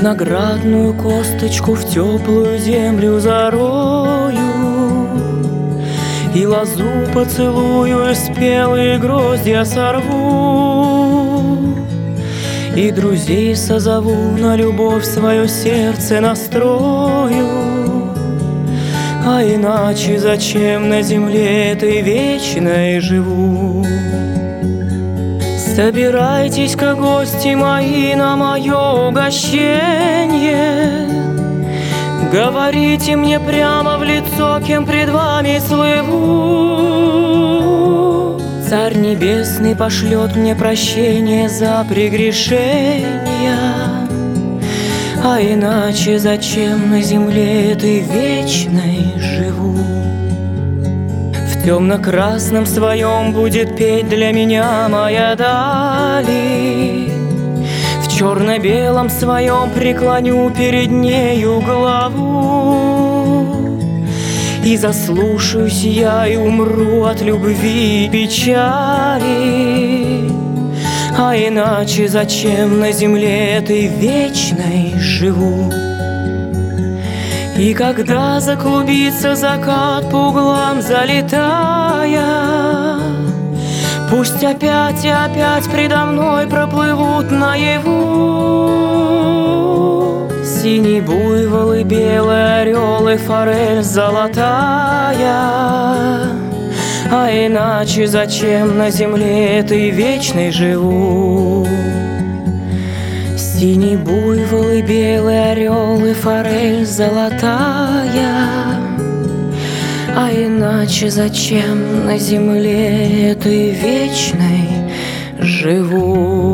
Виноградную косточку в теплую землю зарою, и лозу поцелую, и спелые гроздья сорву, и друзей созову, на любовь свое сердце настрою. А иначе зачем на земле этой вечной живу? Собирайтесь-ка, гости мои, на мое угощенье, говорите мне прямо в лицо, кем пред вами слыву. Царь Небесный пошлет мне прощение за прегрешения, а иначе зачем на земле этой вечной живу? В темно-красном своем будет петь для меня моя дали, в черно-белом своем преклоню перед нею голову. И заслушаюсь я, и умру от любви и печали, а иначе зачем на земле этой вечной живу? И когда заклубится закат по углам залетая, пусть опять и опять предо мной проплывут наяву синий буйвол и белый орел и форель золотая, а иначе зачем на земле этой вечной живу? Синий буйвол и белый орел и форель золотая, а иначе зачем на земле этой вечной живу?